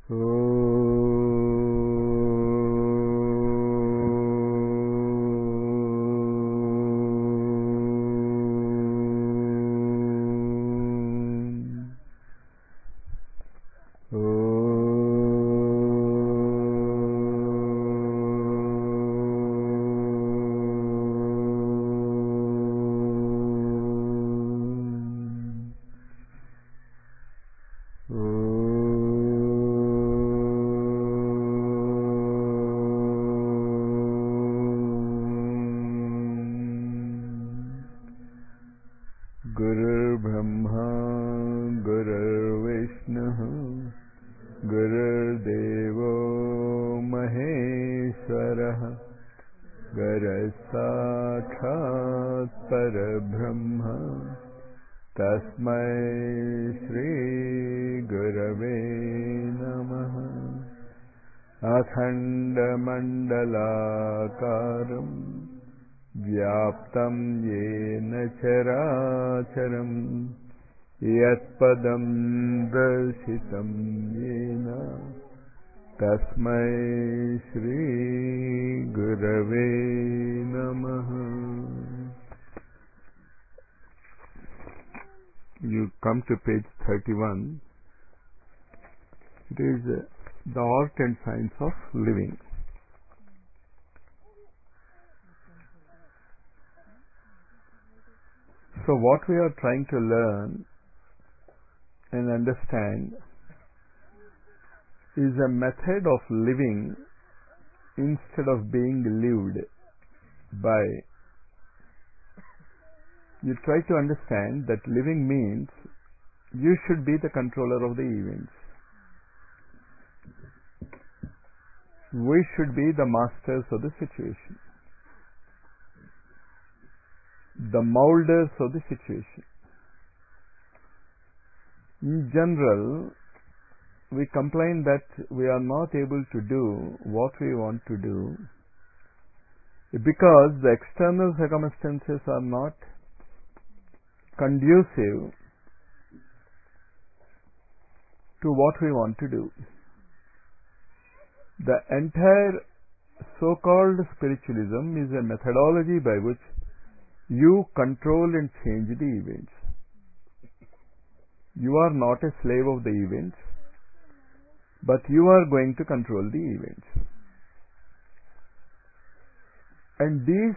गुरुर्ब्रह्मा गुरुर्विष्णुः गुरुर्देवो महेश्वरः गुरुसाक्षात् परब्रह्म तस्मै श्रीगुरवे नमः। अखण्डमण्डलाकारम् व्याप्तं येन चराचरम् यत्पदं दर्शितं येन तस्मै श्रीगुरवे नमः। You come to page 31. It is the art and science of living. So what we are trying to learn and understand is a method of living instead of being lived by. You try to understand that living means you should be the controller of the events. We should be the masters of the situation, the molders of the situation. In general, we complain that we are not able to do what we want to do because the external circumstances are not conducive to what we want to do. The entire so-called spiritualism is a methodology by which you control and change the events. You are not a slave of the events, but you are going to control the events. And this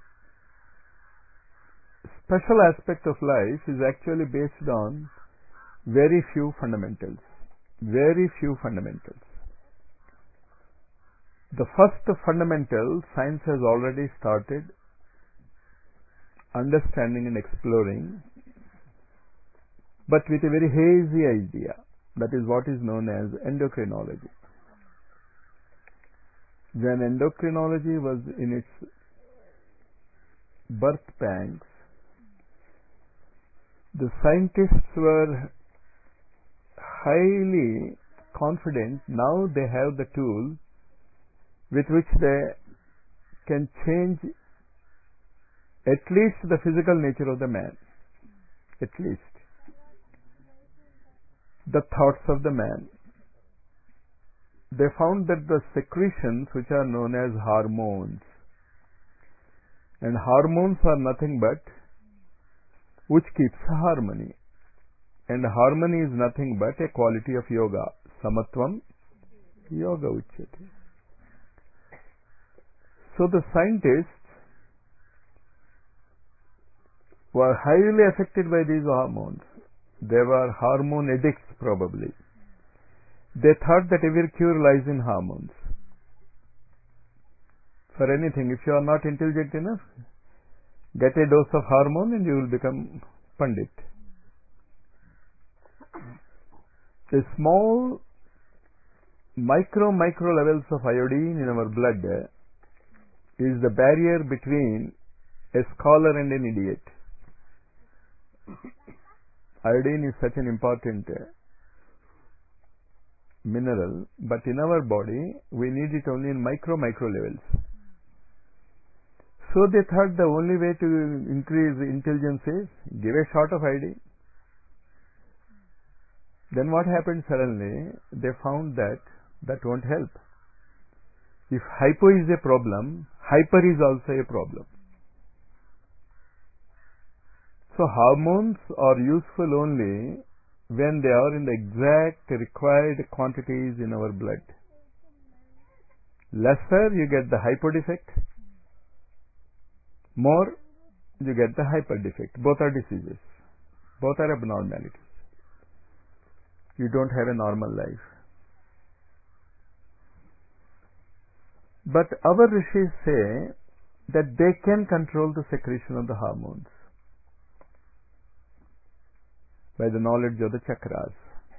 special aspect of life is actually based on very few fundamentals. Very few fundamentals. The first fundamental, science has already started understanding and exploring, but with a very hazy idea. That is what is known as endocrinology. When endocrinology was in its birth pangs, the scientists were highly confident. Now they have the tool with which they can change at least the physical nature of the man, at least the thoughts of the man. They found that the secretions, which are known as hormones, and hormones are nothing but which keeps harmony, and harmony is nothing but a quality of yoga. Samatvam yoga uchyate. So the scientists were highly affected by these hormones. They were hormone addicts probably. They thought that every cure lies in hormones. For anything, if you are not intelligent enough, get a dose of hormone and you will become Pandit. A small micro levels of iodine in our blood is the barrier between a scholar and an idiot. Iodine is such an important mineral, but in our body we need it only in micro levels. So they thought the only way to increase intelligence is give a shot of iodine. Then what happened suddenly? They found that that won't help. If hypo is a problem, hyper is also a problem. So hormones are useful only when they are in the exact required quantities in our blood. Lesser, you get the hypo defect. More, you get the hyper defect. Both are diseases. Both are abnormalities. You don't have a normal life. But our rishis say that they can control the secretion of the hormones by the knowledge of the chakras.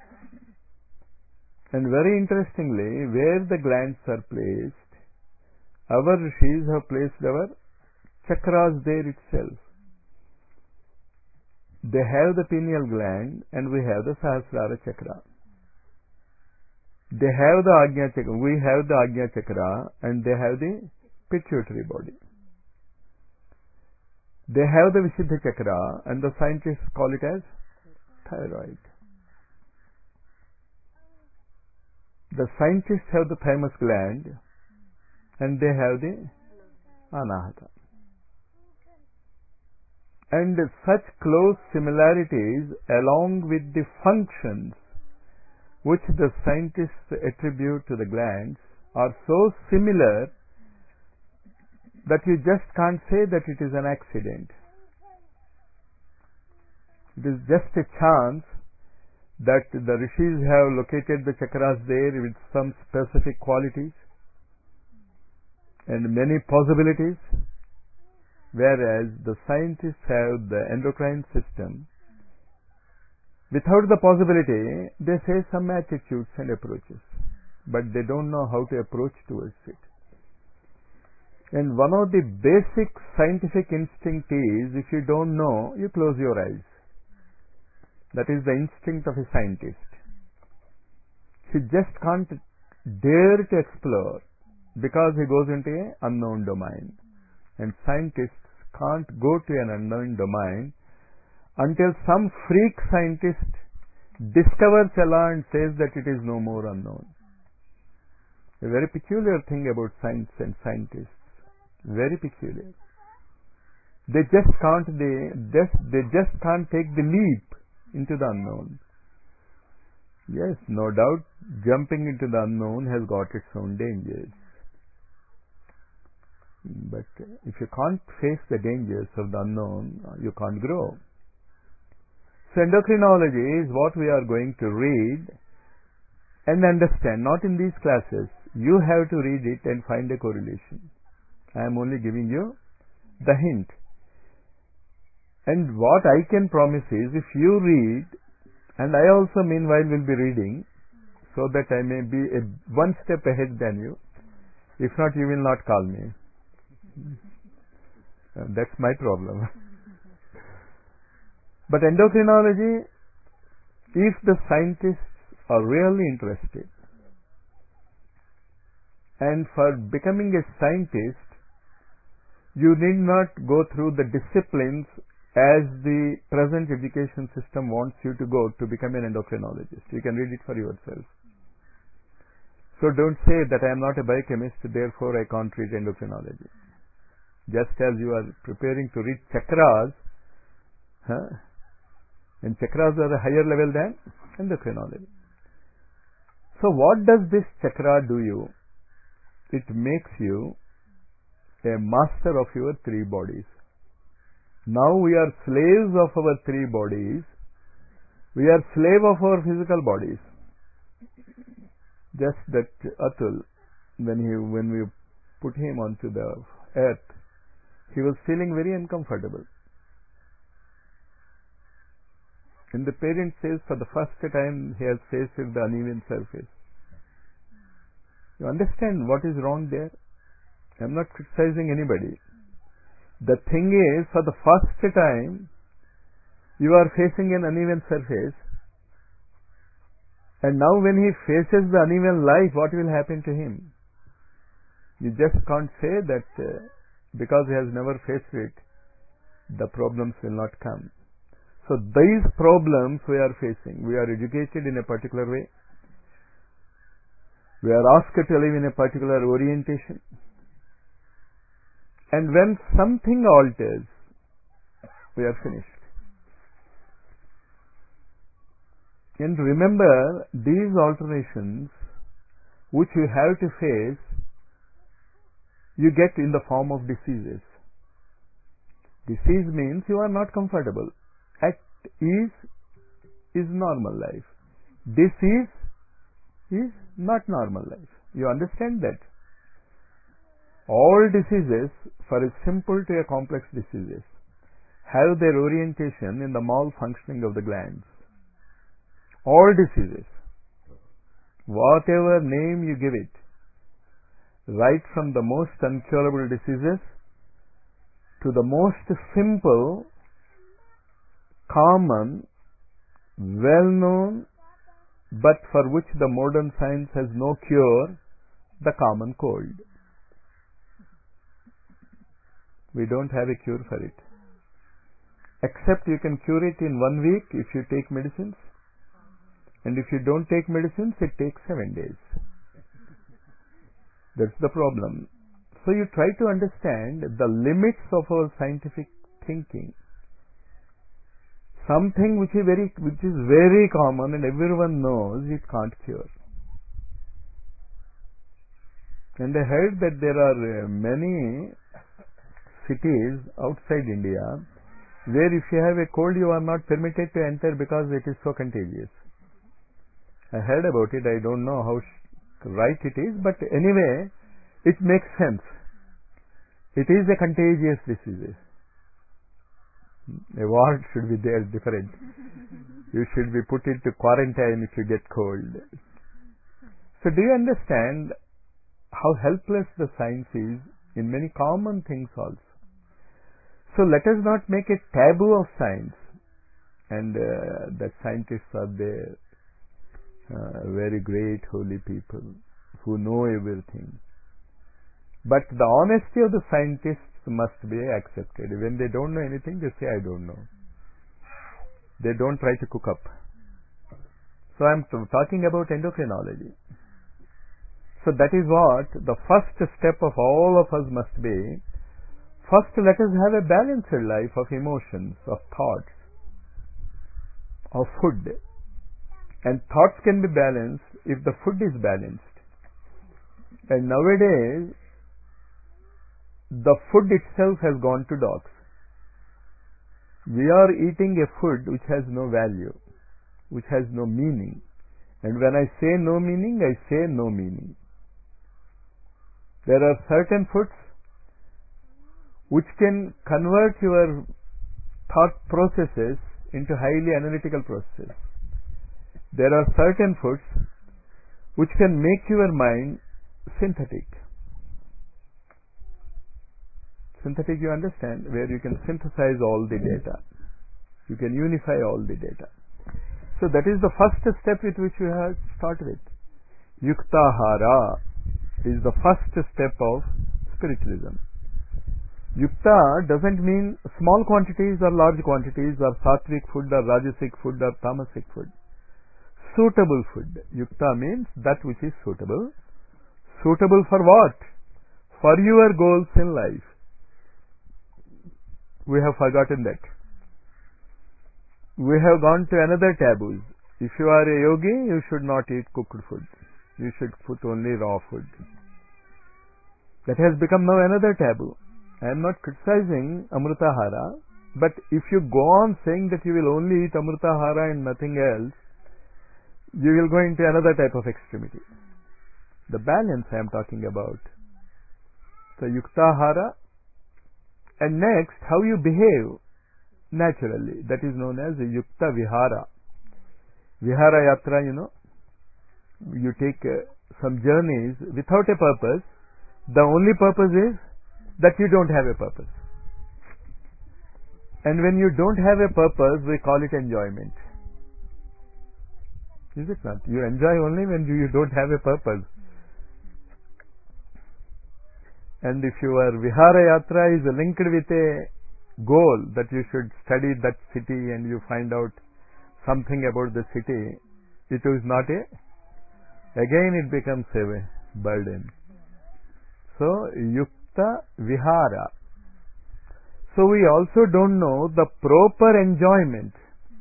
And very interestingly, where the glands are placed, our rishis have placed our chakras there itself. They have the pineal gland and we have the Sahasrara chakra. They have the Ajna chakra, we have the Ajna chakra, and they have the pituitary body. They have the Vishuddha chakra, and the scientists call it as thyroid. The scientists have the thymus gland, and they have the Anahata. And such close similarities along with the functions which the scientists attribute to the glands are so similar that you just can't say that it is an accident. It is just a chance that the rishis have located the chakras there with some specific qualities and many possibilities, whereas the scientists have the endocrine system. Without the possibility, they say some attitudes and approaches, but they don't know how to approach towards it. And one of the basic scientific instinct is, if you don't know, you close your eyes. That is the instinct of a scientist. He just can't dare to explore because he goes into an unknown domain. And scientists can't go to an unknown domain until some freak scientist discovers Allah and says that it is no more unknown. A very peculiar thing about science and scientists. Very peculiar. They just can't take the leap into the unknown. Yes, no doubt, jumping into the unknown has got its own dangers. But if you can't face the dangers of the unknown, you can't grow. So endocrinology is what we are going to read and understand. Not in these classes. You have to read it and find a correlation. I am only giving you the hint. And what I can promise is, if you read, and I also meanwhile will be reading, so that I may be one step ahead than you. If not, you will not call me. That's my problem. But endocrinology, if the scientists are really interested, and for becoming a scientist, you need not go through the disciplines as the present education system wants you to go to become an endocrinologist. You can read it for yourself. So don't say that I am not a biochemist, therefore I can't read endocrinology. Just as you are preparing to read chakras, and chakras are a higher level than endocrinology. So what does this chakra do you? It makes you a master of your three bodies. Now we are slaves of our three bodies. We are slave of our physical bodies. Just that Atul, when we put him onto the earth, he was feeling very uncomfortable. And the parent says for the first time he has faced the uneven surface. You understand what is wrong there? I am not criticizing anybody. The thing is, for the first time you are facing an uneven surface, and now when he faces the uneven life, what will happen to him? You just can't say that because he has never faced it, the problems will not come. So these problems we are facing. We are educated in a particular way. We are asked to live in a particular orientation. And when something alters, we are finished. And remember, these alterations which you have to face, you get in the form of diseases. Disease means you are not comfortable. At ease is normal life. Disease is not normal life. You understand that? All diseases, for a simple to a complex diseases, have their orientation in the malfunctioning of the glands. All diseases, whatever name you give it, right from the most incurable diseases to the most simple, common, well-known, but for which the modern science has no cure, the common cold. We don't have a cure for it. Except you can cure it in 1 week if you take medicines. And if you don't take medicines, it takes 7 days. That's the problem. So you try to understand the limits of our scientific thinking. Something which is very common and everyone knows, it can't cure. And I heard that there are many cities outside India where if you have a cold you are not permitted to enter because it is so contagious. I heard about it. I don't know how right it is, but anyway, it makes sense. It is a contagious disease. A word should be there different. You should be put into quarantine if you get cold. So do you understand how helpless the science is in many common things also? So let us not make a taboo of science. And that scientists are there, very great holy people who know everything. But the honesty of the scientists must be accepted. When they don't know anything, they say, I don't know. They don't try to cook up. So I am talking about endocrinology. So that is what the first step of all of us must be. First, let us have a balanced life of emotions, of thoughts, of food. And thoughts can be balanced if the food is balanced. And nowadays, the food itself has gone to dogs. We are eating a food which has no value, which has no meaning. And when I say no meaning, I say no meaning. There are certain foods which can convert your thought processes into highly analytical processes. There are certain foods which can make your mind synthetic. Synthetic, you understand, where you can synthesize all the data. You can unify all the data. So that is the first step with which we have started with. Yuktahara is the first step of spiritualism. Yukta doesn't mean small quantities or large quantities or sattvic food or rajasic food or tamasic food. Suitable food. Yukta means that which is suitable. Suitable for what? For your goals in life. We have forgotten that. We have gone to another taboo. If you are a yogi, you should not eat cooked food. You should put only raw food. That has become now another taboo. I am not criticizing Amritahara, but if you go on saying that you will only eat Amritahara and nothing else, you will go into another type of extremity. The balance I am talking about. So Yuktahara, and next how you behave naturally. That is known as Yukta Vihara. Vihara Yatra, you know. You take some journeys without a purpose. The only purpose is that you don't have a purpose. And when you don't have a purpose, we call it enjoyment. Is it not? You enjoy only when you don't have a purpose. And if your Vihara Yatra is linked with a goal that you should study that city and you find out something about the city, it is not again it becomes a burden. So, yukta vihara. So, we also don't know the proper enjoyment.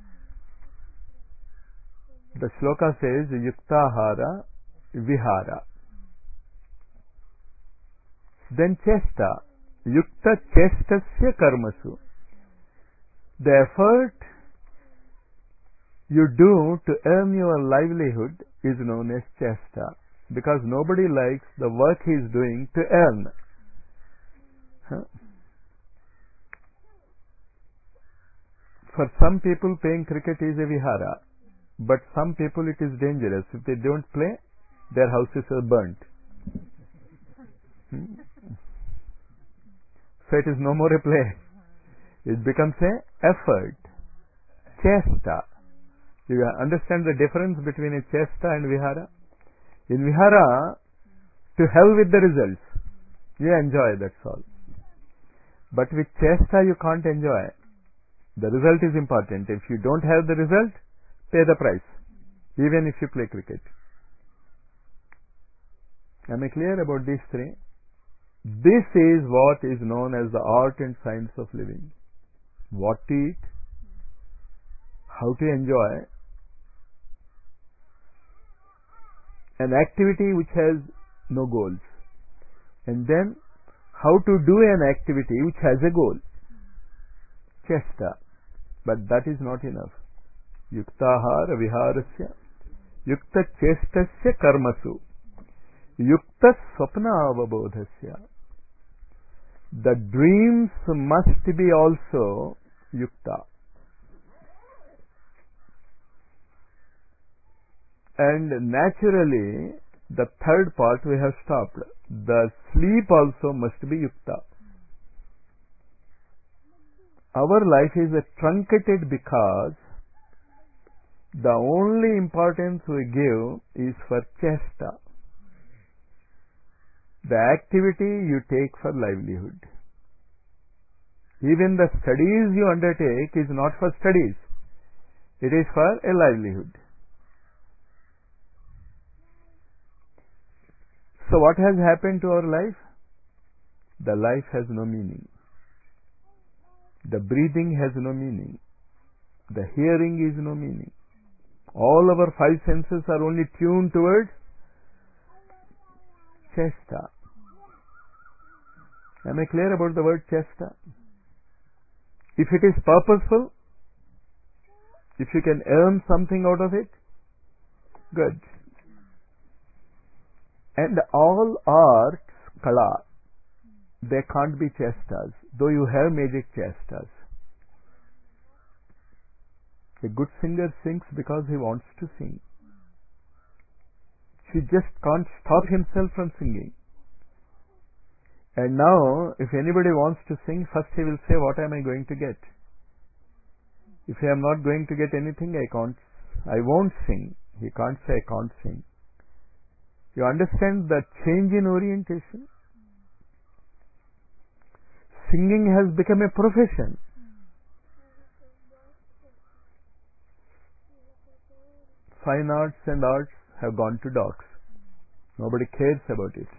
The shloka says, yuktahara vihara. Then chesta. Yukta chestasya karmasu. The effort you do to earn your livelihood is known as chesta, because nobody likes the work he is doing to earn. For some people, playing cricket is a vihara, but some people it is dangerous. If they don't play, their houses are burnt. So it is no more a play. It becomes a effort. Chesta. You understand the difference between a chesta and vihara? In vihara, to hell with the results. You enjoy, that's all. But with chesta you can't enjoy. The result is important. If you don't have the result, pay the price. Even if you play cricket. Am I clear about these three? This is what is known as the art and science of living. What to eat, how to enjoy, an activity which has no goals, and then how to do an activity which has a goal. Chesta. But that is not enough. Yuktahara viharasya yukta chestasya karmasu yukta swapna avabodhasya. The dreams must be also yukta. And naturally, the third part we have stopped. The sleep also must be yukta. Our life is truncated because the only importance we give is for chesta, the activity you take for livelihood. Even the studies you undertake is not for studies, it is for a livelihood. So what has happened to our life? The life has no meaning. The breathing has no meaning. The hearing is no meaning. All our five senses are only tuned towards chesta. Am I clear about the word chesta? If it is purposeful, if you can earn something out of it, good. And all arts, kala, they can't be chestas, though you have magic chestas. A good singer sings because he wants to sing. He just can't stop himself from singing. And now, if anybody wants to sing, first he will say, what am I going to get? If I am not going to get anything, I won't sing. He can't say, I can't sing. You understand the change in orientation? Singing has become a profession. Fine arts and arts have gone to dogs. Nobody cares about it.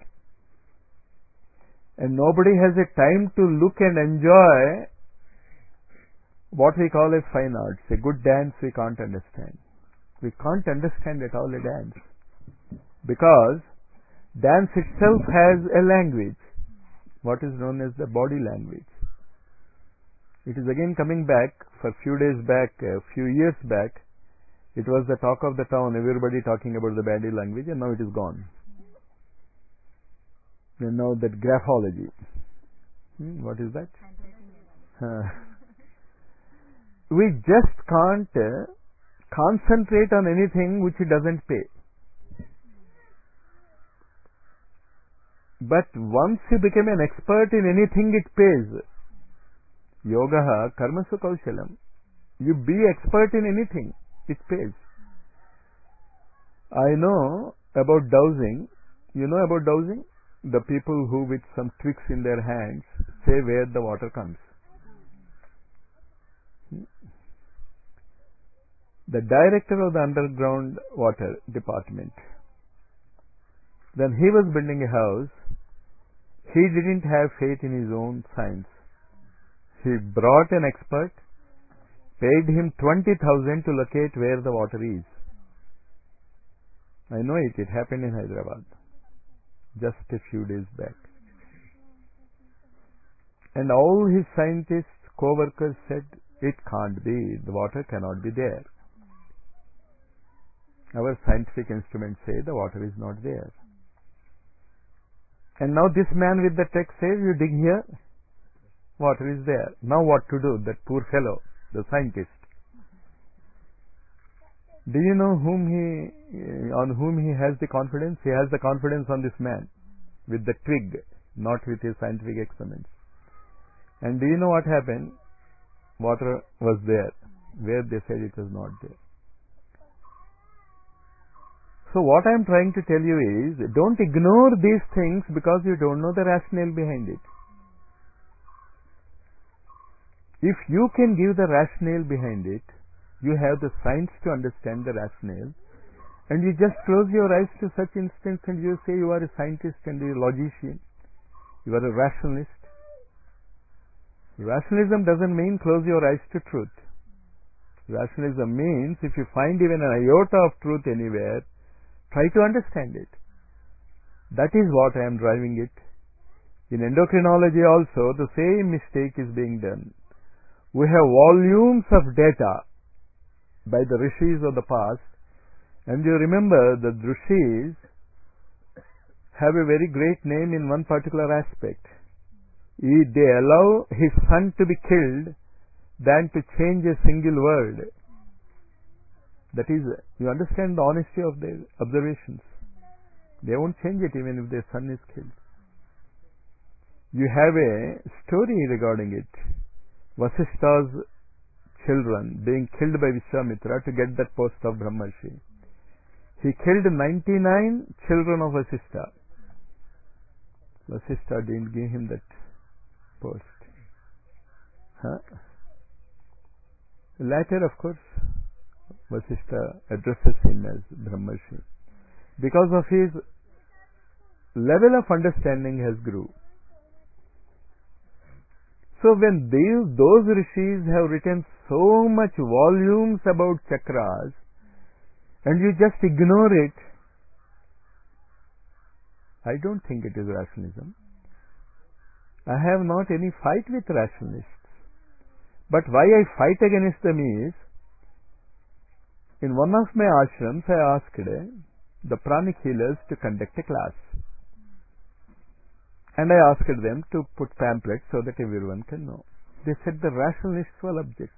And nobody has a time to look and enjoy what we call as fine arts. A good dance we can't understand. We can't understand at all a dance. Because dance itself has a language, what is known as the body language. It is again coming back. For a few days back, a few years back, it was the talk of the town, everybody talking about the body language, and now it is gone. And now that graphology. What is that? We just can't concentrate on anything which doesn't pay. But once you become an expert in anything, it pays. Yogaha karmasu kaushalam. You be expert in anything, it pays. I know about dowsing. You know about dowsing? The people who with some tricks in their hands say where the water comes. the director of the underground water department. Then he was building a house. He didn't have faith in his own science. He brought an expert, paid him 20,000 to locate where the water is. I know it happened in Hyderabad just a few days back. And all his scientists, co-workers said, it can't be, the water cannot be there. Our scientific instruments say the water is not there. And now this man with the tech says, you dig here, water is there. Now what to do? That poor fellow, the scientist. Do you know on whom he has the confidence? He has the confidence on this man with the twig, not with his scientific experiments. And do you know what happened? Water was there, where they said it was not there. So what I am trying to tell you is, don't ignore these things because you don't know the rationale behind it. If you can give the rationale behind it, you have the science to understand the rationale, and you just close your eyes to such instance and you say you are a scientist and a logician, you are a rationalist. Rationalism doesn't mean close your eyes to truth. Rationalism means if you find even an iota of truth anywhere, try to understand it. That is what I am driving it. In endocrinology also, the same mistake is being done. We have volumes of data by the rishis of the past, and you remember that rishis have a very great name in one particular aspect. They allow his son to be killed than to change a single word. That is, you understand the honesty of their observations. They won't change it even if their son is killed. You have a story regarding it. Vasishta's children being killed by Vishwamitra to get that post of Brahmarshi. He killed 99 children of Vasishta. Vasishta didn't give him that post. Later, of course, Vasishta addresses him as Brahmarshi. Because of his level of understanding has grew. So when those rishis have written so much volumes about chakras, and you just ignore it, I don't think it is rationalism. I have not any fight with rationalists. But why I fight against them is, in one of my ashrams I asked the pranic healers to conduct a class. And I asked them to put pamphlets so that everyone can know. They said the rationalists will object.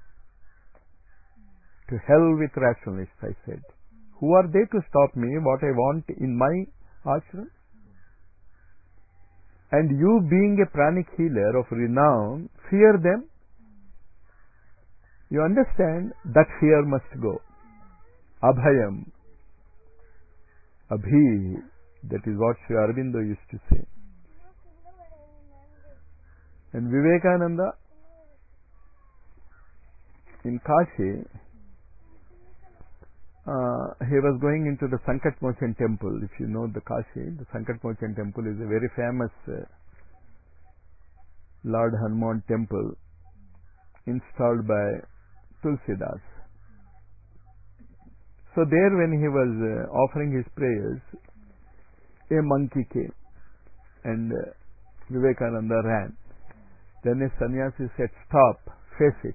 To hell with rationalists, I said. Who are they to stop me what I want in my ashram? And you being a pranic healer of renown, fear them. You understand that fear must go. Abhayam. Abhi. That is what Sri Aurobindo used to say. And Vivekananda in Kashi, he was going into the Sankatmochan temple. If you know the Kashi, the Sankatmochan temple is a very famous Lord Hanuman temple installed by Tulsidas. So there when he was offering his prayers, a monkey came and Vivekananda ran. Then a sannyasi said, stop, face it.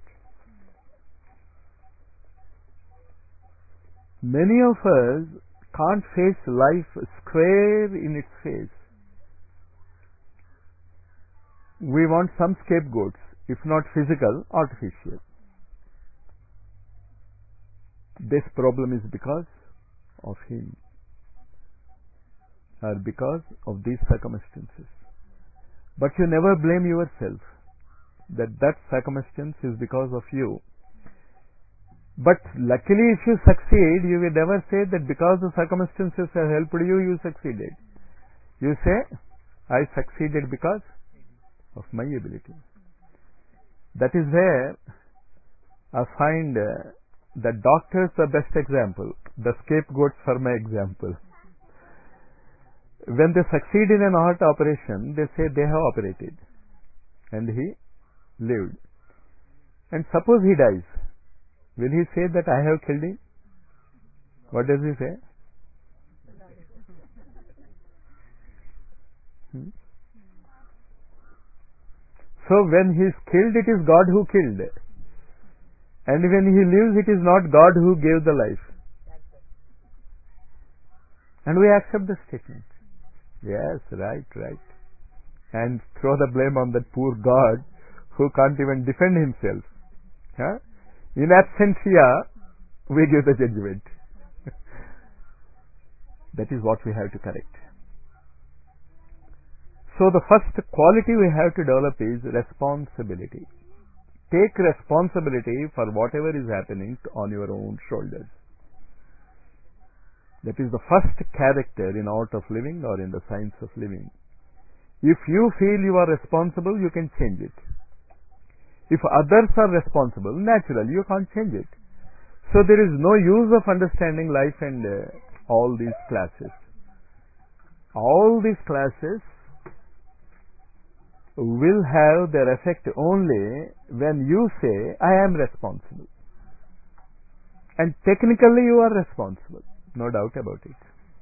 Many of us can't face life square in its face. We want some scapegoats, if not physical, artificial. This problem is because of him, or because of these circumstances. But you never blame yourself that circumstance is because of you. But luckily if you succeed, you will never say that because the circumstances have helped you, you succeeded. You say, I succeeded because of my ability. That is where I find The doctors the best example, the scapegoats for my example. When they succeed in an heart operation, they say they have operated and he lived. And suppose he dies, will he say that I have killed him? What does he say? So when he is killed, it is God who killed. And when he lives, it is not God who gave the life. And we accept the statement. Yes, right. And throw the blame on that poor God who can't even defend himself. Huh? In absentia, we give the judgment. That is what we have to correct. So the first quality we have to develop is responsibility. Take responsibility for whatever is happening on your own shoulders. That is the first character in art of living or in the science of living. If you feel you are responsible, you can change it. If others are responsible, naturally you can't change it. So there is no use of understanding life and all these classes. All these classes will have their effect only when you say, I am responsible. And technically you are responsible. No doubt about it.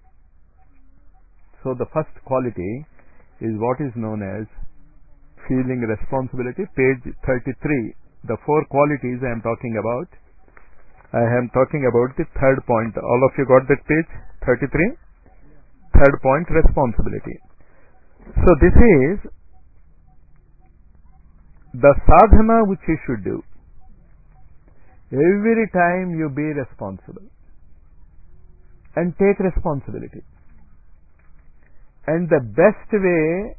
So the first quality is what is known as feeling responsibility. Page 33. The 4 qualities I am talking about. I am talking about the third point. All of you got that page 33? Third point, responsibility. So this is the sadhana which you should do. Every time you be responsible and take responsibility. And the best way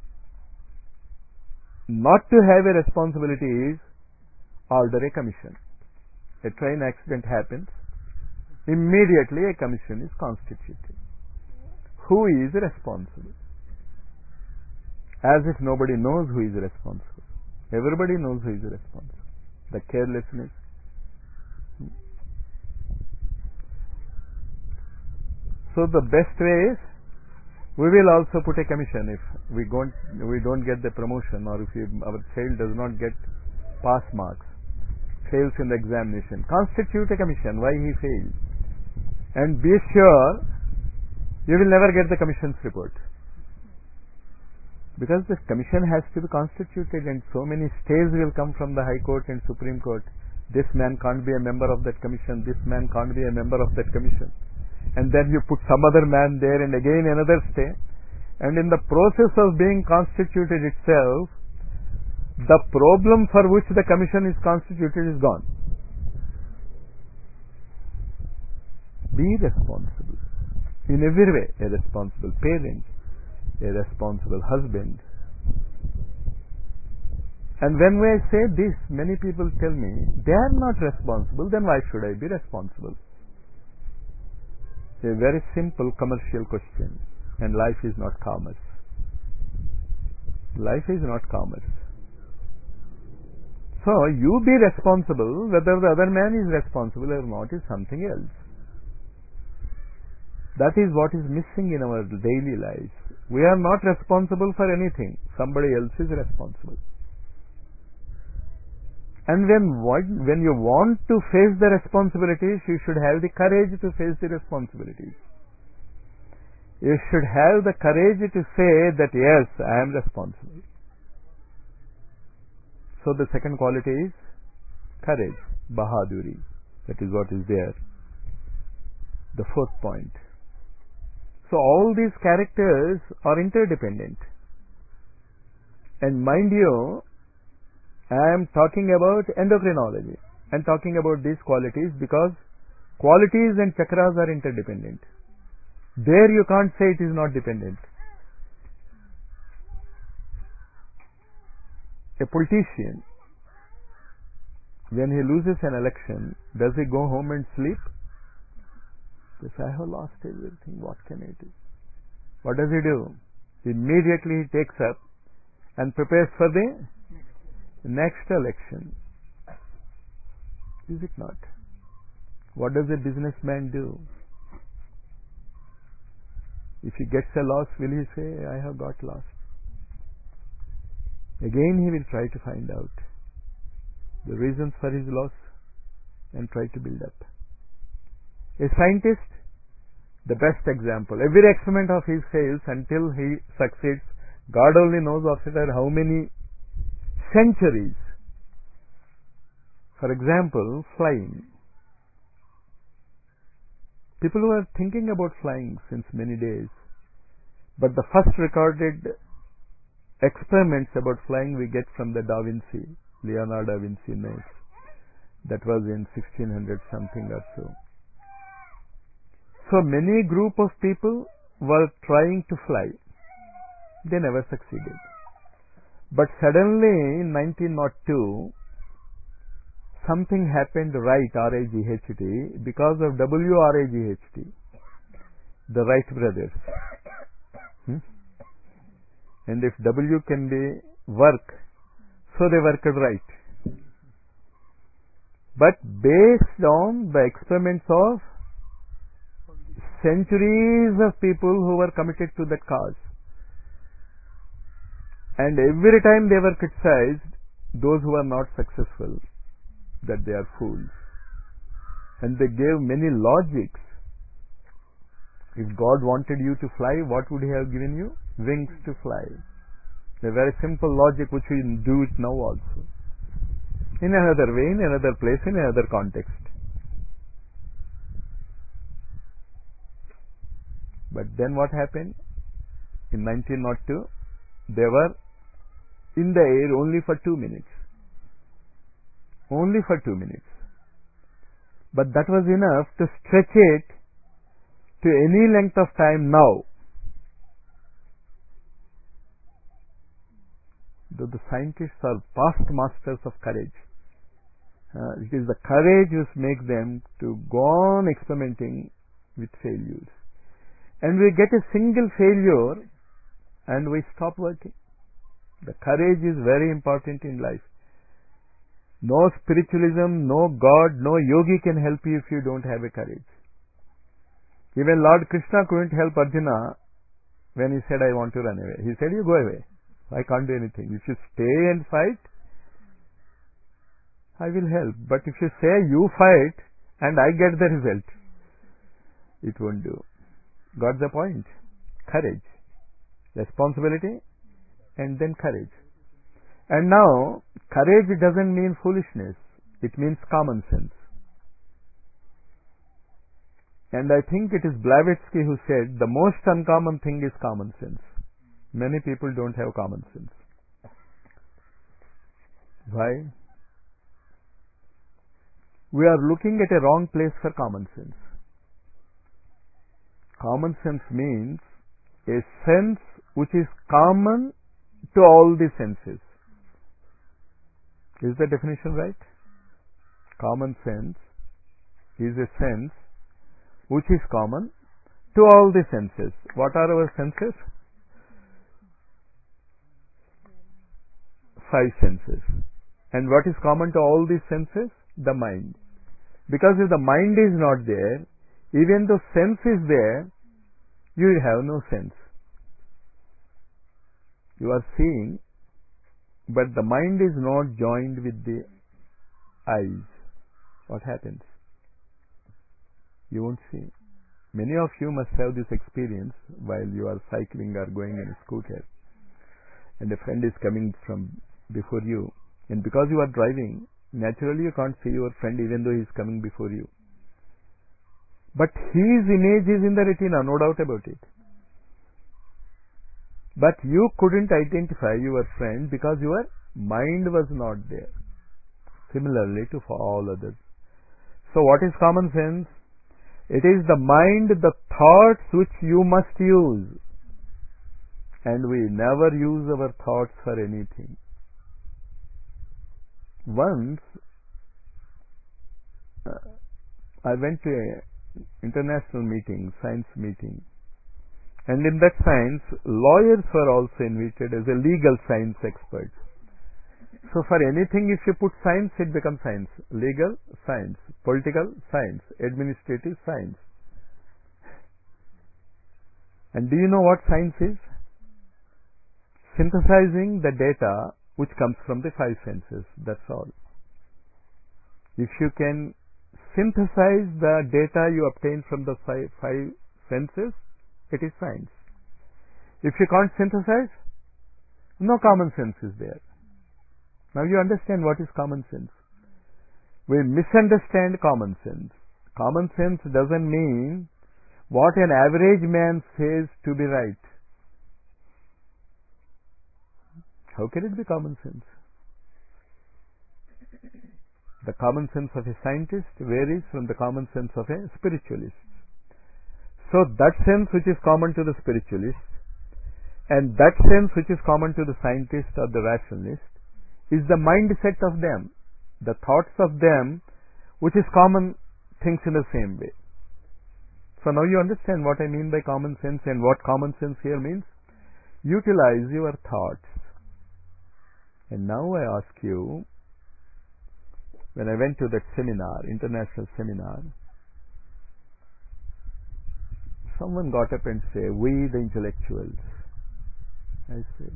not to have a responsibility is order a commission. A train accident happens, immediately a commission is constituted. Who is responsible? As if nobody knows who is responsible. Everybody knows who is responsible. The carelessness. So the best way is, we will also put a commission if we don't get the promotion, or if our child does not get pass marks, fails in the examination. Constitute a commission why he failed, and be sure you will never get the commission's report. Because this commission has to be constituted and so many stays will come from the High Court and Supreme Court. This man can't be a member of that commission, this man can't be a member of that commission. And then you put some other man there and again another stay. And in the process of being constituted itself, the problem for which the commission is constituted is gone. Be responsible. In every way, a responsible parent, a responsible husband. And when I say this, many people tell me, they are not responsible, then why should I be responsible? A very simple commercial question. And life is not commerce. Life is not commerce. So, you be responsible, whether the other man is responsible or not is something else. That is what is missing in our daily lives. We are not responsible for anything. Somebody else is responsible. And when you want to face the responsibilities, you should have the courage to face the responsibilities. You should have the courage to say that yes, I am responsible. So the second quality is courage, bahaduri. That is what is there. The fourth point. So all these characters are interdependent. And mind you, I am talking about endocrinology and talking about these qualities because qualities and chakras are interdependent. There you can't say it is not dependent. A politician, when he loses an election, does he go home and sleep? He says, I have lost everything, what can I do? What does he do? Immediately he takes up and prepares for the next election. Is it not? What does a businessman do? If he gets a loss, will he say, I have got lost? Again he will try to find out the reasons for his loss and try to build up. A scientist, the best example. Every experiment of his fails until he succeeds. God only knows after how many centuries. For example, flying. People who are thinking about flying since many days, but the first recorded experiments about flying we get from the Da Vinci, Leonardo da Vinci makes. That was in 1600 something or so. So many group of people were trying to fly. They never succeeded. But suddenly in 1902, something happened right, R-I-G-H-T, because of W-R-I-G-H-T, the Wright brothers. And if W can be work, so they worked right. But based on the experiments of centuries of people who were committed to that cause. And every time they were criticized, those who are not successful, that they are fools. And they gave many logics. If God wanted you to fly, what would He have given you? Wings to fly. A very simple logic which we do it now also. In another way, in another place, in another context. But then what happened? In 1902, they were in the air only for 2 minutes. Only for 2 minutes. But that was enough to stretch it to any length of time now. Though the scientists are past masters of courage. It is the courage which makes them to go on experimenting with failures. And we get a single failure and we stop working. The courage is very important in life. No spiritualism, no God, no yogi can help you if you don't have a courage. Even Lord Krishna couldn't help Arjuna when he said, I want to run away. He said, you go away. I can't do anything. If you stay and fight, I will help. But if you say you fight and I get the result, it won't do. Got the point? Courage. Responsibility and then courage. And now, courage doesn't mean foolishness. It means common sense. And I think it is Blavatsky who said, the most uncommon thing is common sense. Many people don't have common sense. Why? We are looking at a wrong place for common sense. Common sense means a sense which is common to all the senses. Is the definition right? Common sense is a sense which is common to all the senses. What are our senses? 5 senses. And what is common to all these senses? The mind. Because if the mind is not there, even though sense is there, you will have no sense. You are seeing, but the mind is not joined with the eyes. What happens? You won't see. Many of you must have this experience while you are cycling or going in a scooter, and a friend is coming from before you, and because you are driving, naturally you can't see your friend even though he is coming before you. But his image is in the retina, no doubt about it. But you couldn't identify your friend because your mind was not there. Similarly to all others. So what is common sense? It is the mind, the thoughts which you must use. And we never use our thoughts for anything. Once I went to a international meeting, science meeting, and in that science lawyers were also invited as a legal science experts. So for anything, if you put science, it becomes science. Legal, science. Political, science. Administrative, science. And do you know what science is? Synthesizing the data which comes from the five senses. That's all. If you can synthesize the data you obtain from the five senses, it is science. If you can't synthesize, no common sense is there. Now you understand what is common sense. We misunderstand common sense. Common sense doesn't mean what an average man says to be right. How can it be common sense? The common sense of a scientist varies from the common sense of a spiritualist. So that sense which is common to the spiritualist and that sense which is common to the scientist or the rationalist is the mindset of them, the thoughts of them, which is common things in the same way. So now you understand what I mean by common sense, and what common sense here means. Utilize your thoughts. And now I ask you, when I went to that seminar, international seminar, someone got up and said, "We the intellectuals." I said,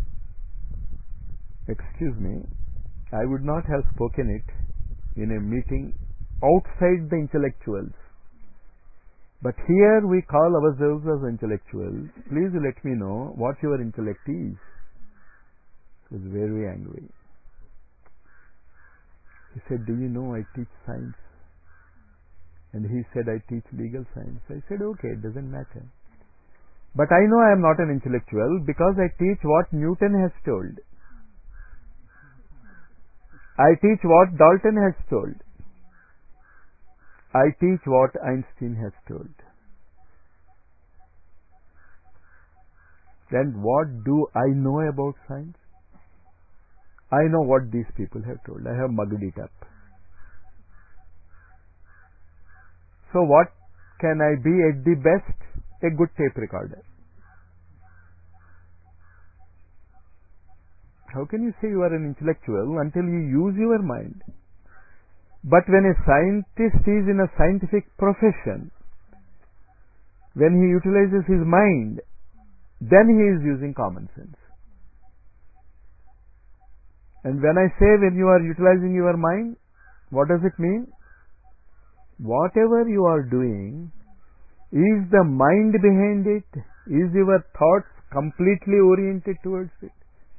"Excuse me, I would not have spoken it in a meeting outside the intellectuals. But here we call ourselves as intellectuals. Please let me know what your intellect is." He was very angry. He said, "Do you know I teach science?" And he said, "I teach legal science." I said, "Okay, it doesn't matter. But I know I am not an intellectual because I teach what Newton has told. I teach what Dalton has told. I teach what Einstein has told. Then what do I know about science? I know what these people have told. I have mugged it up. So what can I be at the best? A good tape recorder. How can you say you are an intellectual until you use your mind? But when a scientist is in a scientific profession, when he utilizes his mind, then he is using common sense. And when I say when you are utilizing your mind, what does it mean? Whatever you are doing, is the mind behind it? Is your thoughts completely oriented towards it?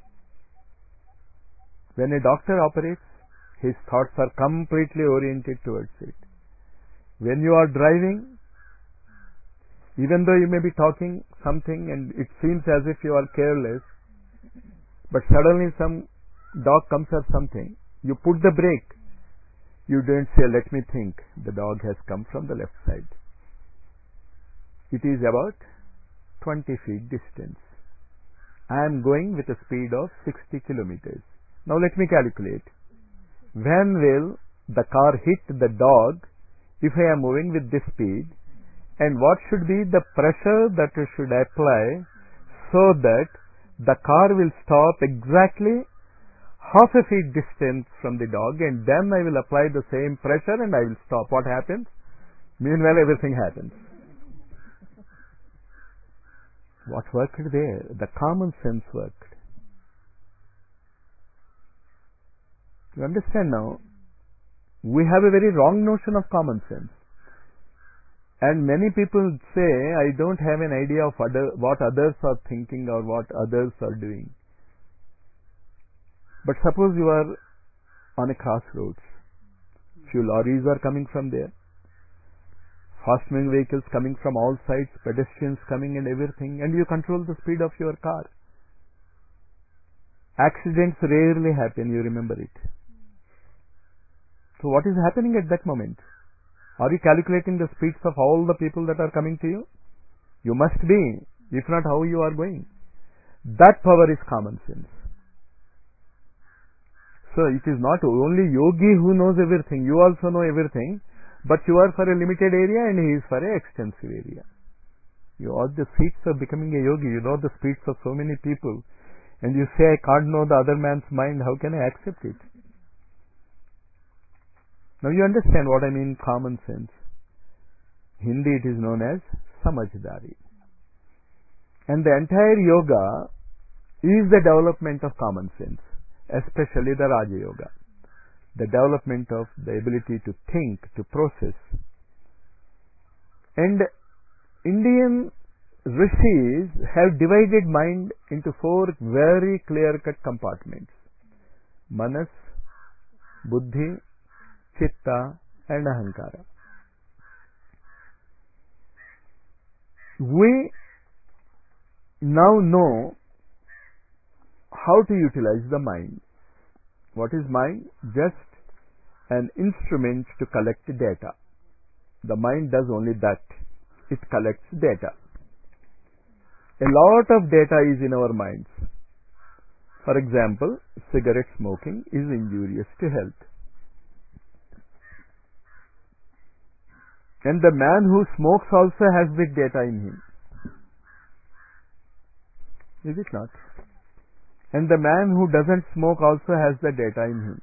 When a doctor operates, his thoughts are completely oriented towards it. When you are driving, even though you may be talking something and it seems as if you are careless, but suddenly some dog comes or something, you put the brake. You don't say, "Let me think, the dog has come from the left side." It is about 20 feet distance. I am going with a speed of 60 kilometers. Now let me calculate. When will the car hit the dog if I am moving with this speed? And what should be the pressure that you should apply so that the car will stop exactly half a feet distance from the dog, and then I will apply the same pressure and I will stop. What happens? Meanwhile, everything happens. What worked there? The common sense worked. You understand now? We have a very wrong notion of common sense. And many people say, "I don't have an idea of what others are thinking or what others are doing." But suppose you are on a crossroads. Few lorries are coming from there. Fast moving vehicles coming from all sides, pedestrians coming and everything, and you control the speed of your car. Accidents rarely happen, you remember it. So what is happening at that moment? Are you calculating the speeds of all the people that are coming to you? You must be. If not, how you are going? That power is common sense. So it is not only yogi who knows everything. You also know everything. But you are for a limited area and he is for an extensive area. You are the seeds of becoming a yogi. You know the speeds of so many people. and you say, I can't know the other man's mind, how can I accept it? Now you understand what I mean, common sense. Hindi it is known as Samajdari. And the entire yoga is the development of common sense, especially the Raja Yoga. The development of the ability to think, to process. And Indian rishis have divided mind into 4 very clear-cut compartments. Manas, Buddhi, Chitta and Ahankara. We now know how to utilize the mind. What is mind? Just an instrument to collect data. The mind does only that. It collects data. A lot of data is in our minds. For example, cigarette smoking is injurious to health. And the man who smokes also has big data in him. Is it not? And the man who doesn't smoke also has the data in him.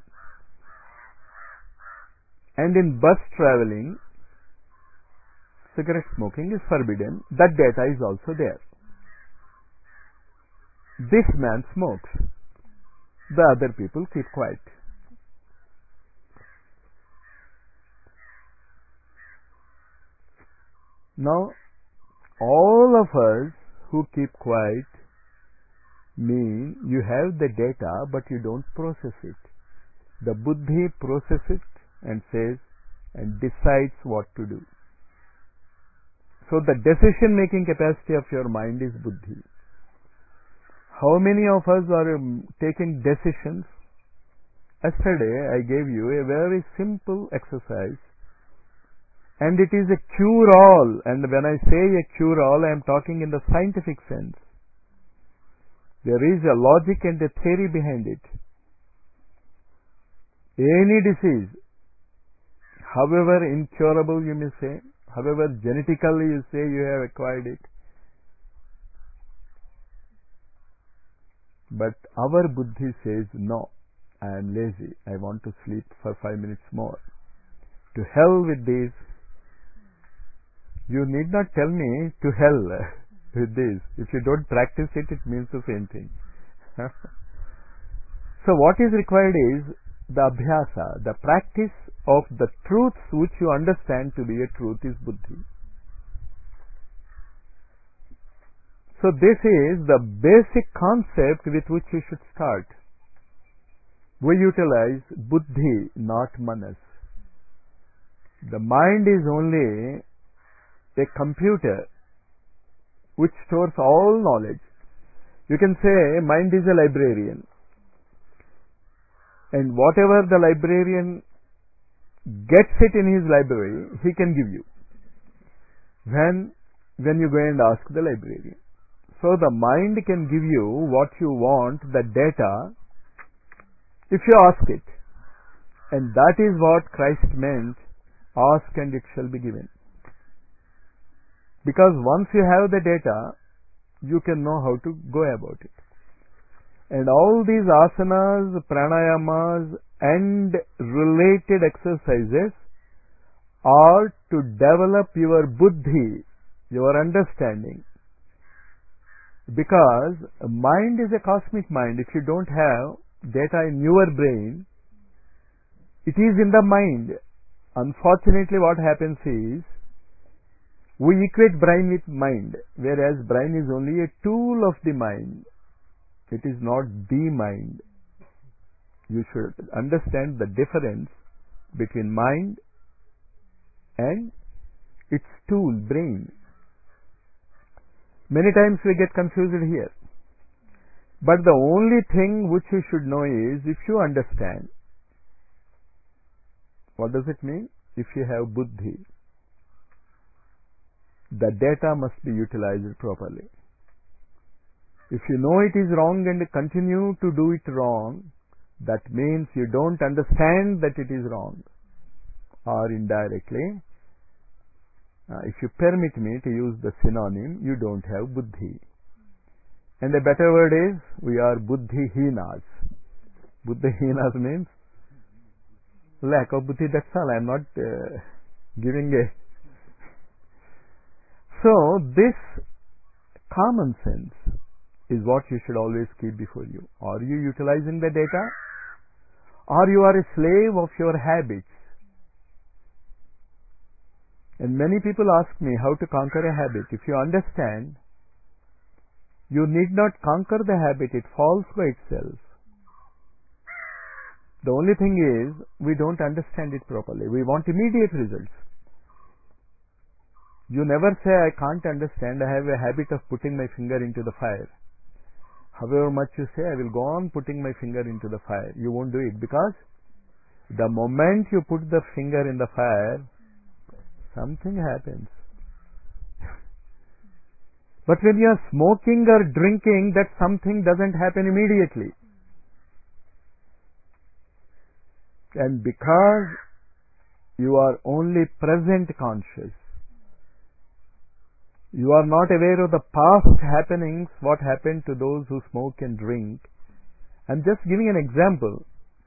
And in bus traveling, cigarette smoking is forbidden. That data is also there. This man smokes. The other people keep quiet. Now, all of us who keep quiet mean you have the data but you don't process it. The buddhi processes it and says and decides what to do. So the decision making capacity of your mind is buddhi. How many of us are taking decisions? Yesterday I gave you a very simple exercise, and it is a cure-all. And when I say a cure-all, I am talking in the scientific sense. There is a logic and a theory behind it. Any disease, however incurable you may say, however genetically you say you have acquired it, but our buddhi says, no, I am lazy, I want to sleep for 5 minutes more. To hell with this. You need not tell me to hell with this. If you don't practice it, it means the same thing. So what is required is the abhyasa, the practice of the truths which you understand to be a truth is buddhi. So this is the basic concept with which you should start. We utilize buddhi, not manas. The mind is only a computer which stores all knowledge. You can say mind is a librarian, and whatever the librarian gets it in his library, he can give you when you go and ask the librarian. So the mind can give you what you want, the data, if you ask it. And that is what Christ meant, ask and it shall be given. Because once you have the data, you can know how to go about it. And all these asanas, pranayamas and related exercises are to develop your buddhi, your understanding. Because mind is a cosmic mind. If you don't have data in your brain, it is in the mind. Unfortunately, what happens is, we equate brain with mind, whereas brain is only a tool of the mind. It is not the mind. You should understand the difference between mind and its tool, brain. Many times we get confused here. But the only thing which you should know is, if you understand, what does it mean? If you have buddhi, the data must be utilized properly. If you know it is wrong and continue to do it wrong, that means you don't understand that it is wrong. Or indirectly, if you permit me to use the synonym, you don't have buddhi. And a better word is, we are buddhihinas. Buddhihinas means lack of buddhi, that's all. I am not giving a... So, this common sense is what you should always keep before you. Are you utilizing the data? Or you are a slave of your habits? And many people ask me how to conquer a habit. If you understand, you need not conquer the habit, it falls by itself. The only thing is, we don't understand it properly. We want immediate results. You never say, I can't understand, I have a habit of putting my finger into the fire. However much you say, I will go on putting my finger into the fire. You won't do it, because the moment you put the finger in the fire, something happens. But when you are smoking or drinking, that something doesn't happen immediately. And because you are only present conscious, you are not aware of the past happenings, what happened to those who smoke and drink. I'm just giving an example.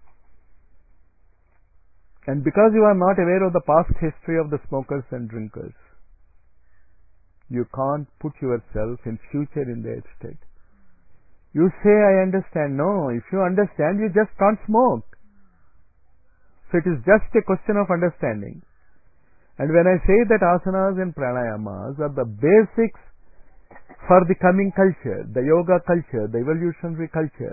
And because you are not aware of the past history of the smokers and drinkers, you can't put yourself in future in their state. You say, I understand. No, if you understand, you just can't smoke. So it is just a question of understanding. And when I say that asanas and pranayamas are the basics for the coming culture, the yoga culture, the evolutionary culture.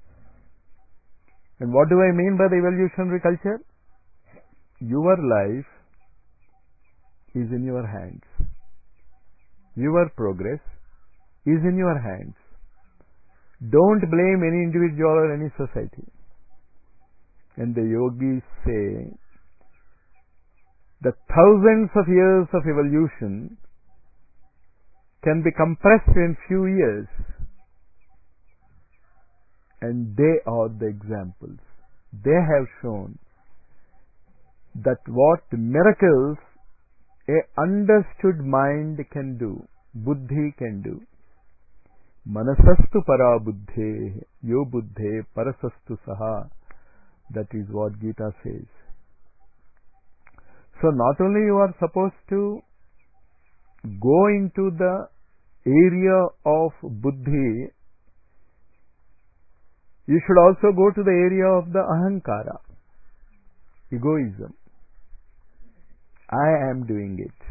And what do I mean by the evolutionary culture? Your life is in your hands. Your progress is in your hands. Don't blame any individual or any society. And the yogis say that thousands of years of evolution can be compressed in few years. And they are the examples. They have shown that what miracles a understood mind can do, buddhi can do. Manasastu para buddhe, yo buddhe parasastu saha. That is what Gita says. So not only you are supposed to go into the area of buddhi, you should also go to the area of the ahankara, egoism. I am doing it.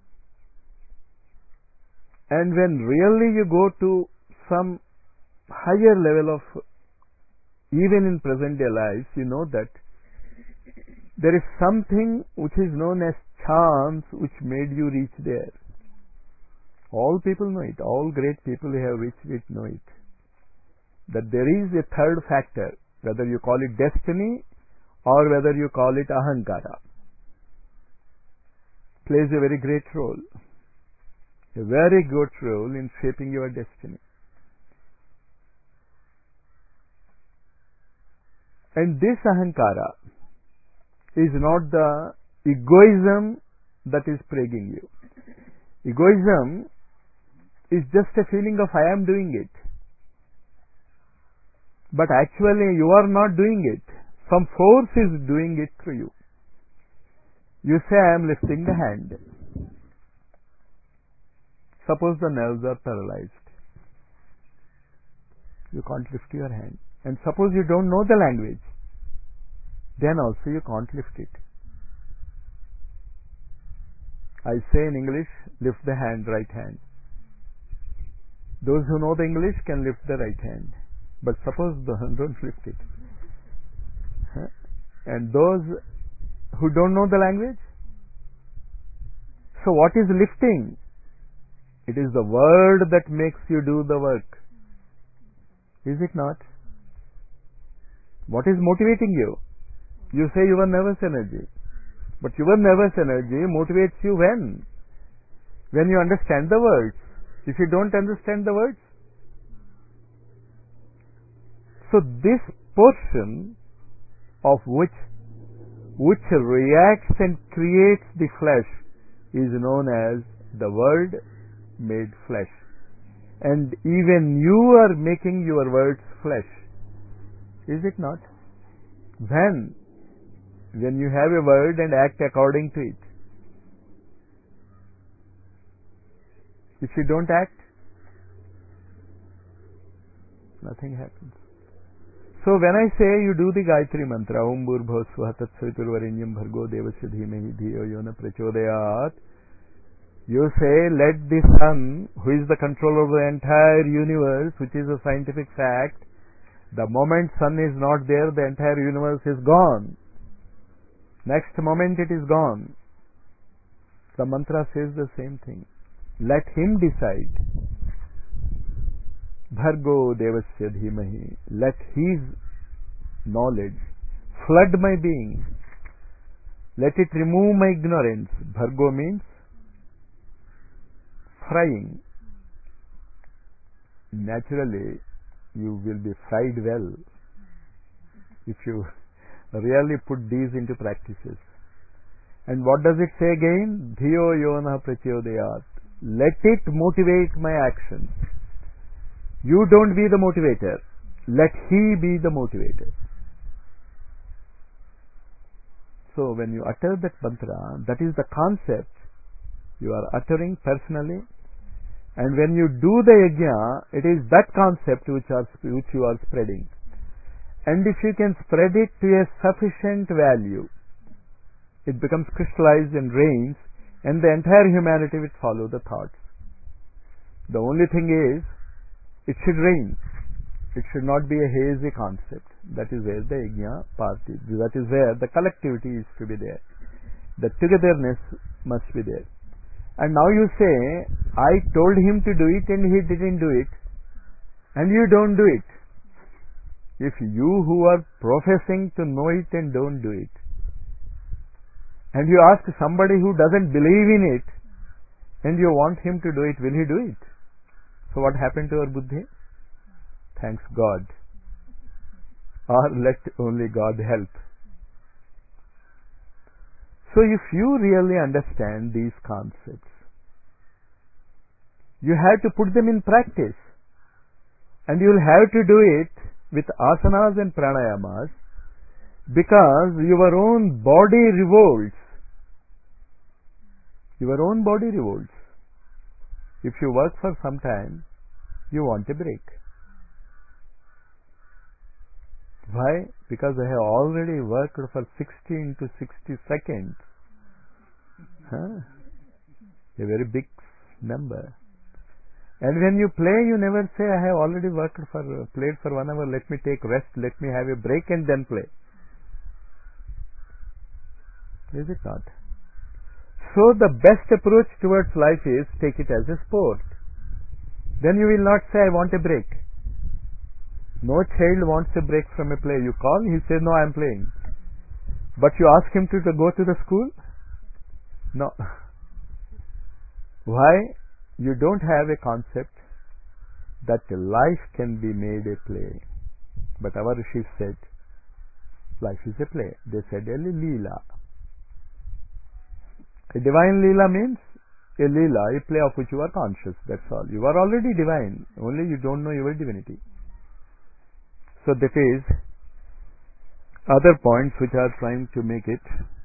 And when really you go to some higher level of, even in present day lives, you know that there is something which is known as chance which made you reach there. All people know it. All great people who have reached it know it. That there is a third factor, whether you call it destiny or whether you call it ahankara, plays a very great role. A very good role in shaping your destiny. And this ahankara is not the egoism that is plaguing you. Egoism is just a feeling of I am doing it. But actually you are not doing it. Some force is doing it through you. You say I am lifting the hand. Suppose the nerves are paralyzed. You can't lift your hand. And suppose you don't know the language. Then also you can't lift it. I say in English, lift the hand, right hand. Those who know the English can lift the right hand. But suppose don't lift it. And those who don't know the language? So what is lifting? It is the word that makes you do the work. Is it not? What is motivating you? You say your nervous energy. But your nervous energy motivates you when? When you understand the words. If you don't understand the words. So this portion of which reacts and creates the flesh is known as the Word made flesh. And even you are making your words flesh. Is it not? When you have a word and act according to it. If you don't act, nothing happens. So when I say you do the Gayatri Mantra, Om Bhurbhuva Swaha Tat Saviturvarenyam Bhargo Devasya Dhimahi Dhiyo Yona Prachodayat, you say, let the sun, who is the controller of the entire universe, which is a scientific fact, the moment sun is not there, the entire universe is gone. Next moment it is gone. The mantra says the same thing. Let him decide. Bhargo Devasya Dhimahi. Let his knowledge flood my being. Let it remove my ignorance. Bhargo means frying. Naturally, you will be fried well if you really put these into practices. And what does it say again? Dhiyo yona prachodayat. Let it motivate my actions. You don't be the motivator. Let he be the motivator. So when you utter that mantra, that is the concept you are uttering personally. And when you do the yajna, it is that concept which you are spreading. And if you can spread it to a sufficient value, it becomes crystallized and reigns, and the entire humanity will follow the thoughts. The only thing is, it should reign. It should not be a hazy concept. That is where the yajna part is. That is where the collectivity is to be there. The togetherness must be there. And now you say, I told him to do it and he didn't do it, and you don't do it. If you who are professing to know it and don't do it, and you ask somebody who doesn't believe in it, and you want him to do it, will he do it? So what happened to our buddhi? Thanks God. Or let only God help. So if you really understand these concepts, you have to put them in practice. And you will have to do it with asanas and pranayamas, because your own body revolts. Your own body revolts. If you work for some time, you want a break. Why? Because I have already worked for 60 into 60 seconds. A very big number. And when you play, you never say, I have already played for 1 hour, let me take rest, let me have a break and then play. Is it not? So the best approach towards life is take it as a sport. Then you will not say, I want a break. No child wants a break from a play. You call, he says, no, I am playing. But you ask him to go to the school? No. Why? You don't have a concept that life can be made a play. But our Rishis said, life is a play. They said, a leela. A divine leela means a leela, a play of which you are conscious. That's all. You are already divine. Only you don't know your divinity. So that is other points which are trying to make it.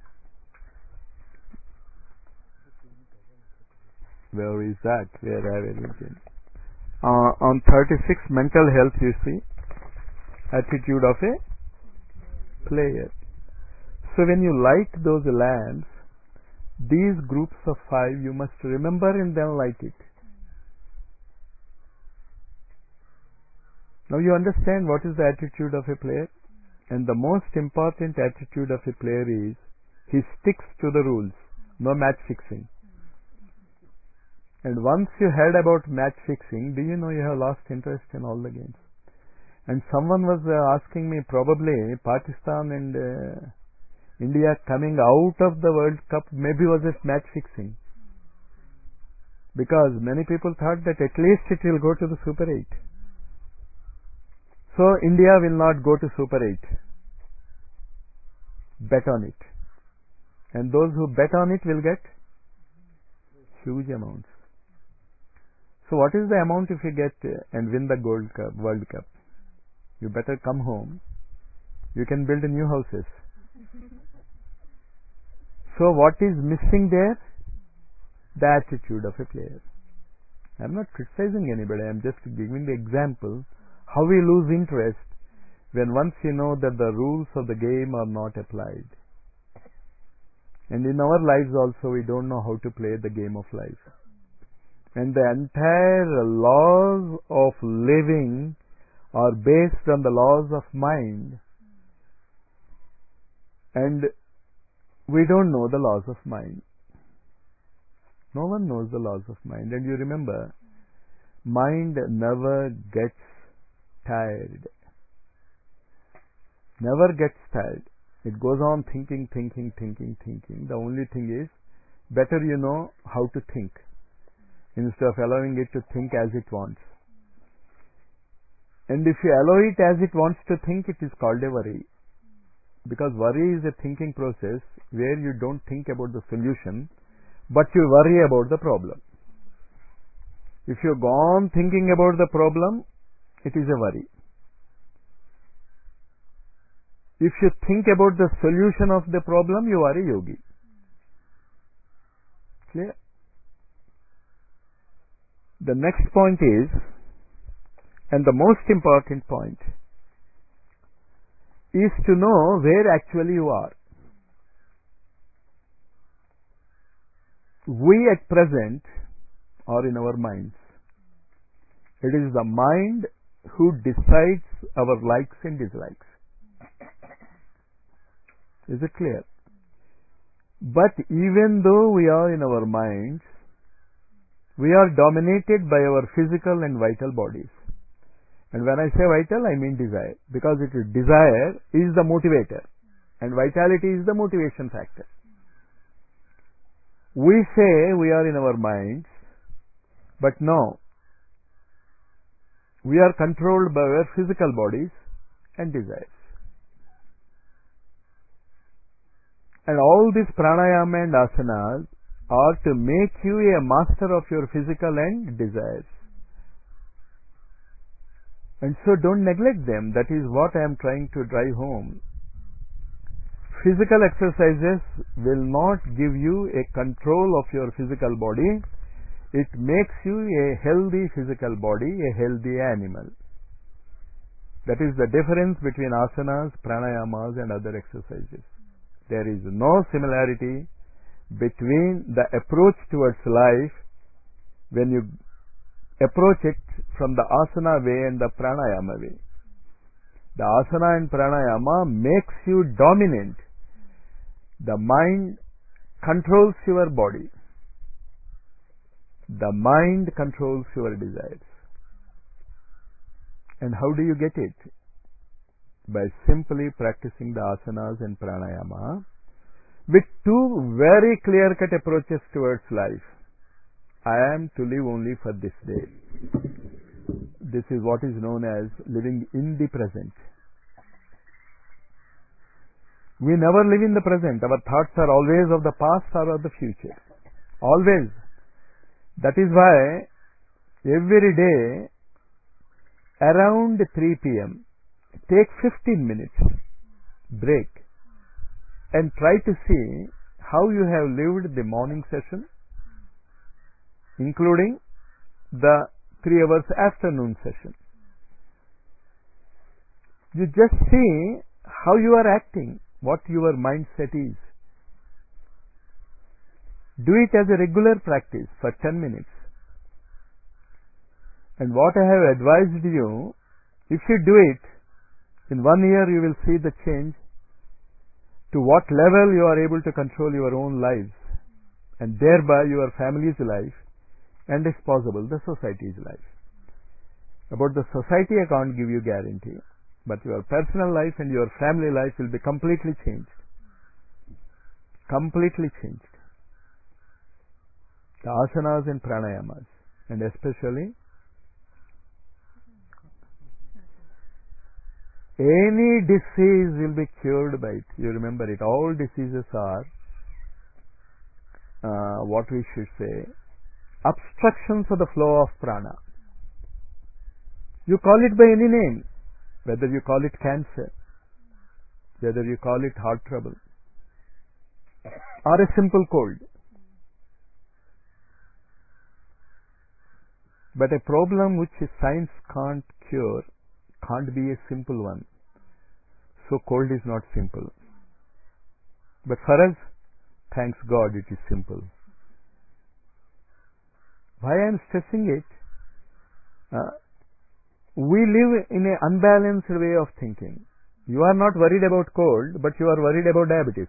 Where is that? Where I have written? On 36, mental health, you see, attitude of a player. So when you light those lamps, these groups of 5 you must remember and then light it. Now you understand what is the attitude of a player? And the most important attitude of a player is he sticks to the rules, no match fixing. And once you heard about match fixing, do you know you have lost interest in all the games? And someone was asking me, probably Pakistan and India coming out of the World Cup maybe was it match fixing. Because many people thought that at least it will go to the Super 8. So India will not go to Super 8. Bet on it. And those who bet on it will get huge amounts. So what is the amount if you get and win the World Cup? You better come home. You can build new houses. So what is missing there? The attitude of a player. I'm not criticizing anybody. I'm just giving the example how we lose interest when once you know that the rules of the game are not applied. And in our lives also we don't know how to play the game of life. And the entire laws of living are based on the laws of mind. And we don't know the laws of mind. No one knows the laws of mind. And you remember, mind never gets tired. Never gets tired. It goes on thinking. The only thing is, better you know how to think, instead of allowing it to think as it wants. And if you allow it as it wants to think, it is called a worry. Because worry is a thinking process where you don't think about the solution, but you worry about the problem. If you go on thinking about the problem, it is a worry. If you think about the solution of the problem, you are a yogi. Clear? The next point is, and the most important point, is to know where actually you are. We at present are in our minds. It is the mind who decides our likes and dislikes. Is it clear? But even though we are in our minds, we are dominated by our physical and vital bodies. And when I say vital, I mean desire. Because it is desire is the motivator. And vitality is the motivation factor. We say we are in our minds, but no. We are controlled by our physical bodies and desires. And all these pranayama and asanas are to make you a master of your physical and desires. And so don't neglect them. That is what I am trying to drive home. Physical exercises will not give you a control of your physical body. It makes you a healthy physical body, a healthy animal. That is the difference between asanas, pranayamas and other exercises. There is no similarity between the approach towards life when you approach it from the asana way and the pranayama way. The asana and pranayama makes you dominant. The mind controls your body. The mind controls your desires. And how do you get it? By simply practicing the asanas and pranayama with two very clear-cut approaches towards life. I am to live only for this day. This is what is known as living in the present. We never live in the present. Our thoughts are always of the past or of the future. Always. That is why every day around 3 p.m. take 15 minutes break and try to see how you have lived the morning session, including the 3 hours afternoon session. You just see how you are acting, what your mindset is. Do it as a regular practice for 10 minutes. And what I have advised you, if you do it, in 1 year you will see the change to what level you are able to control your own lives and thereby your family's life and if possible the society's life. About the society I can't give you guarantee, but your personal life and your family life will be completely changed. Completely changed. The asanas and pranayamas, and especially any disease will be cured by it. You remember it. All diseases are what we should say obstructions of the flow of prana. You call it by any name, whether you call it cancer, whether you call it heart trouble, or a simple cold. But a problem which science can't cure can't be a simple one. So cold is not simple. But for us, thanks God, it is simple. Why I am stressing it? We live in an unbalanced way of thinking. You are not worried about cold, but you are worried about diabetes.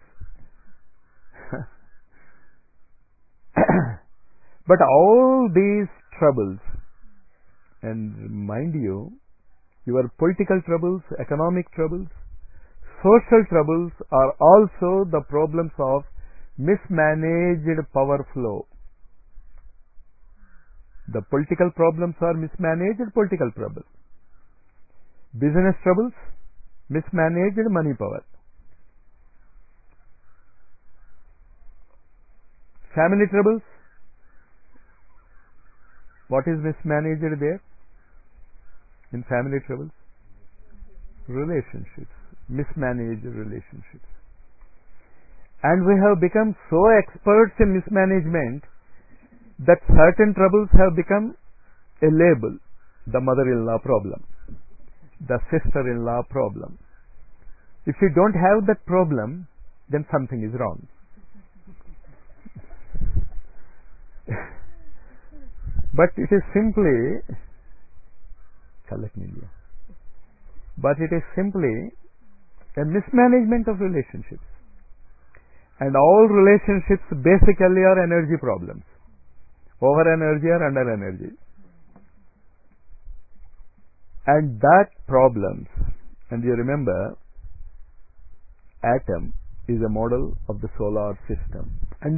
But all these troubles, and mind you, your political troubles, economic troubles, social troubles are also the problems of mismanaged power flow. The political problems are mismanaged political problems. Business troubles, mismanaged money power. Family troubles, what is mismanaged there? In family troubles? Relationships, mismanaged relationships. And we have become so experts in mismanagement that certain troubles have become a label. The mother-in-law problem, the sister-in-law problem. If you don't have that problem, then something is wrong. But it is simply a mismanagement of relationships. And all relationships basically are energy problems. Over energy or under energy. And that problems, and you remember, atom is a model of the solar system.